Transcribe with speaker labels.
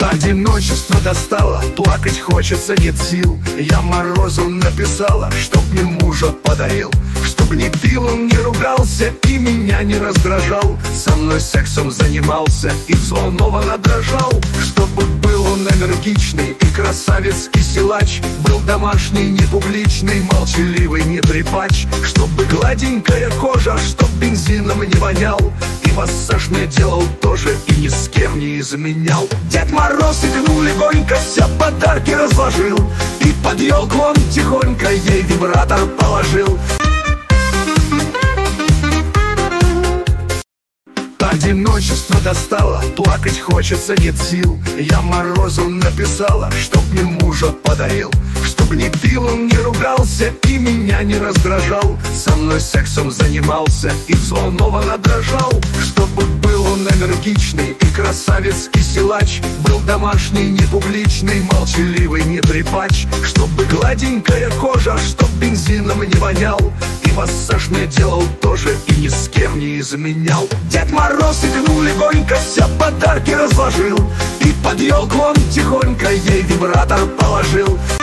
Speaker 1: Одиночество достало, плакать хочется, нет сил. Я Морозу написала, чтоб мне мужа подарил, чтоб не пил он, не ругался и меня не раздражал, со мной сексом занимался и взволнованно дрожал. Чтобы был он энергичный и красавец, и силач, был домашний, не публичный, молчаливый, не трепач. Чтобы гладенькая кожа, чтоб бензином не вонял, и массаж мне делал тоже, и ни с кем не изменял. Дед Мороз игнул легонько, все подарки разложил, и под елку он тихонько ей вибратор положил. Одиночество достало, плакать хочется, нет сил. Я Морозу написала, чтоб мне мужа подарил, чтоб не пил он, не ругался и меня не раздражал, со мной сексом занимался и взволнованно дрожал. Чтобы был он энергичный и красавец, и силач, был домашний, не публичный, молчаливый, не трепач. Чтобы гладенькая кожа, чтоб бензином не вонял, и массаж мне делал тоже, и ни с кем не изменял. Дед Мороз игнул легонько, все подарки разложил, и под елку он тихонько ей вибратор положил.